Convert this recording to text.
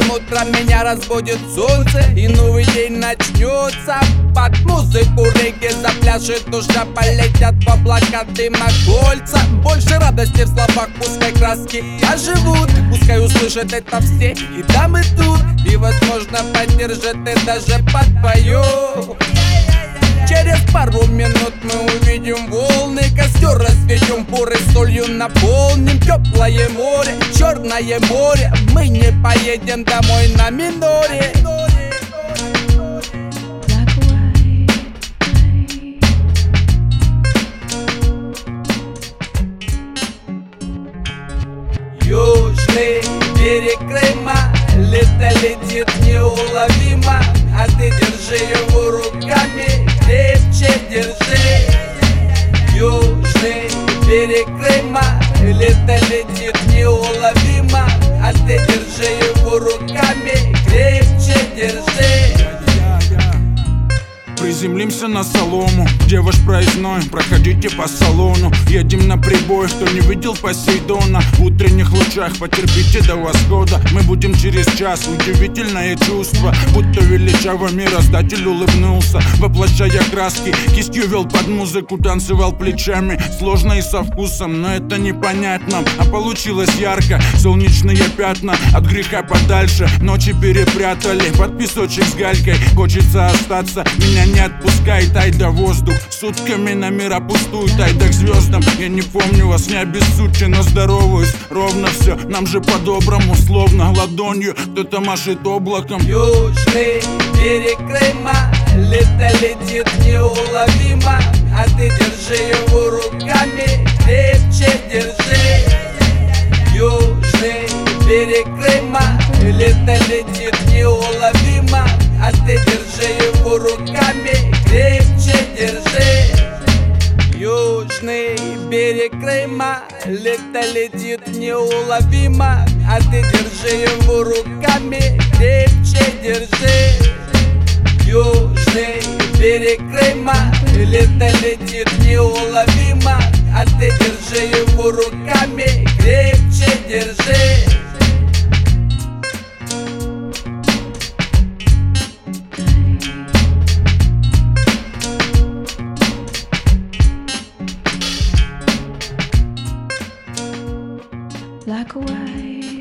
Каждым утром меня разбудит солнце, и новый день начнется. Под музыку регги запляшет душа, полетят в облака дыма кольца. Больше радости в словах, пускай краски оживут, пускай услышат это все и там и тут, и возможно поддержат и даже подпоют. Через пару минут мы увидим волны, костер разведем, буры солью наполним. Теплое море, черное море, мы не поедем домой на миноре. Южный берег Крыма, лето летит неуловимо, а ты держи его руками, крепче держи. Южный берег Крыма, лето летит неуловимо, а ты держи его руками, крепче держи. Приземлимся на солому, где ваш проездной, проходите по салону. Едем на прибой, кто не видел Посейдона. В утренних лучах потерпите до восхода. Мы будем через час, удивительное чувство, будто величавый мироздатель улыбнулся, воплощая краски, кистью вел под музыку, танцевал плечами. Сложно и со вкусом, но это не понять нам, а получилось ярко. Солнечные пятна от греха подальше, ночи перепрятали под песочек с галькой. Хочется остаться, меня не отпускает, ай да воздух. Сутками на мир пустует, ай да к звездам. Я не помню вас, не обессудьте, но здороваюсь. Ровно все, нам же по-доброму, словно ладонью кто-то машет облаком. Южный берег Крыма, лето летит неуловимо, а ты держи его руками, крепче держи. Южный берег Крыма, лето летит неуловимо, а ты держи его руками, крепче держи. Южный берег Крыма, лето летит неуловимо, а ты держи его руками, крепче держи. Южный берег Крыма, лето летит неуловимо, а ты держи его руками, крепче держи. Like a wave.